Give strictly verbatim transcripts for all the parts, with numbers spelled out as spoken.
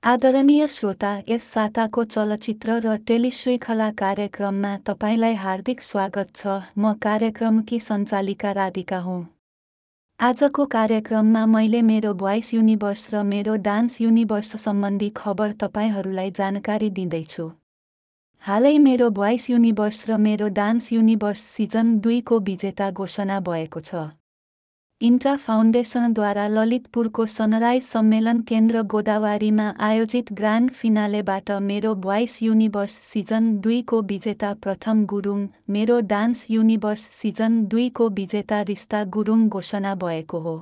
आदरणीय श्रोता, यस साताको चलचित्र र टेलिश्रृङ्खला कार्यक्रममा तपाईलाई हार्दिक स्वागत छ। म कार्यक्रमकी सञ्चालिका राधिका हुँ। आजको कार्यक्रममा मैले मेरो भोइस युनिभर्स र मेरो डान्स युनिभर्स सम्बन्धी खबर तपाईहरूलाई जानकारी दिँदैछु। हालै मेरो भोइस युनिभर्स र मेरो डान्स युनिभर्स सिजन दुईको विजेता घोषणा भएको छ। इन्ट्रा फाउन्डेसनद्वारा ललितपुरको सनराइज सम्मेलन केन्द्र गोदावारीमा आयोजित ग्रान्ड फिनालेबाट मेरो भोइस युनिभर्स सिजन दुईको विजेता प्रथम गुरुङ, मेरो डान्स युनिभर्स सिजन दुईको विजेता रिस्ता गुरुङ घोषणा भएको हो।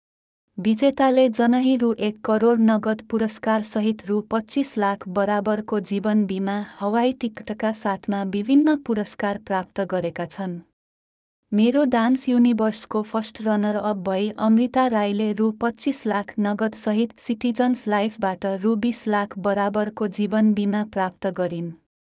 विजेताले जनही रु एक करोड नगद पुरस्कार सहित रु पच्चीस लाख बराबरको जीवन बिमा, हवाई टिकटका साथमा विभिन्न पुरस्कार प्राप्त गरेका छन्। मेरो डान्स युनिभर्सको फर्स्ट रनर अप भई अमृता राईले रु पच्चीस लाख नगद सहित सिटिजन्स लाइफबाट रु बीस लाख बराबरको जीवन बिमा प्राप्त गरिन्।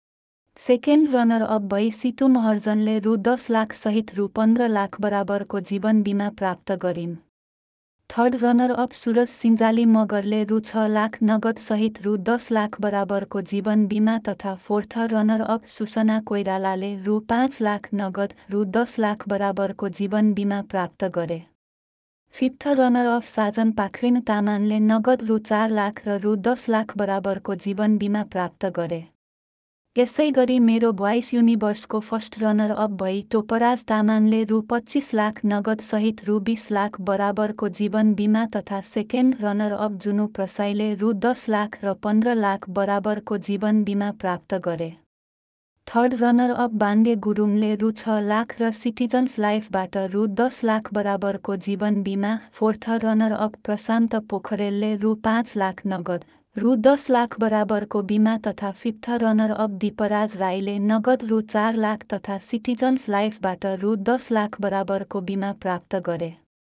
सेकेन्ड रनर अप भई सितु महर्जनले रु दस लाख सहित रु पन्ध्र लाख बराबरको जीवन बिमा प्राप्त गरिन्। Third runner up Suraj Sinjali मगरले रु छ लाख नगद सहित रु दस लाख बराबरको जीवन बिमा तथा फोर्थ रनर अप सुसना कोइरालाले रु पाँच लाख नगद, रु दस लाख बराबरको जीवन बिमा प्राप्त गरे। Fifth runner up Sajan Pakhrin तामाङले नगद रु चार लाख र रु दस लाख बराबरको जीवन बिमा प्राप्त गरे। यसै गरी मेरो भोइस युनिभर्सको फर्स्ट रनर अप भई टोपराज तामाङले रु पच्चीस लाख नगद सहित रु बीस लाख बराबरको जीवन बिमा तथा सेकेन्ड रनर अप जुनु प्रसाईले रु दस लाख र पन्ध्र लाख बराबरको जीवन बिमा प्राप्त गरे। थर्ड रनर अप बाङ्गे गुरुङले रु छ लाख र सिटिजन्स लाइफबाट रु दस लाख बराबरको जीवन बिमा, फोर्थ रनर अप प्रशान्त पोखरेलले रु पाँच लाख नगद, रु दस लाख बराबरको बिमा तथा फिफ्थ रनर अप दीपराज राईले नगद रु चार लाख तथा सिटिजन्स लाइफबाट रु दस लाख बराबरको बिमा प्राप्त गरे।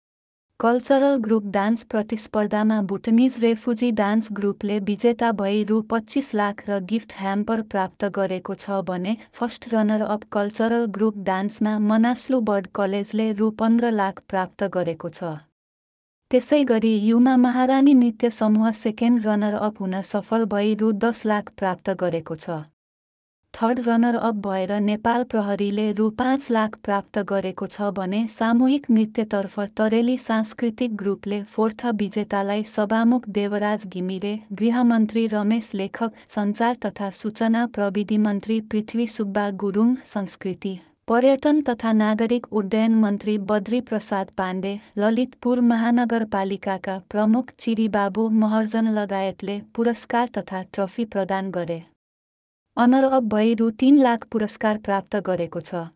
कल्चरल ग्रुप डान्स प्रतिस्पर्धामा भुटनिज रेफुजी डान्स ग्रुपले विजेता भई रु पच्चीस लाख र गिफ्ट ह्याम्पर प्राप्त गरेको छ भने first runner up cultural group डान्समा मनास्लु बर्ड कलेजले रु पन्ध्र लाख प्राप्त गरेको छ। त्यसै गरी युमा महारानी नृत्य समूह सेकेन्ड रनर अप हुन सफल भई रु दस लाख प्राप्त गरेको छ। थर्ड रनर अप भएर नेपाल प्रहरीले रु पाँच लाख प्राप्त गरेको छ भने सामूहिक नृत्यतर्फ तरेली सांस्कृतिक ग्रुपले फोर्थ विजेतालाई सभामुख देवराज घिमिरे, गृहमन्त्री रमेश लेखक, सञ्चार तथा सूचना प्रविधि मन्त्री पृथ्वी सुब्बा गुरुङ, संस्कृति, पर्यटन तथा नागरिक उड्डयन मन्त्री बद्री प्रसाद पाण्डे, ललितपुर महानगरपालिकाका प्रमुख चिरीबाबु महर्जन लगायतले पुरस्कार तथा ट्रफी प्रदान गरे। अनर अप भई रु तीन लाख पुरस्कार प्राप्त गरेको छ।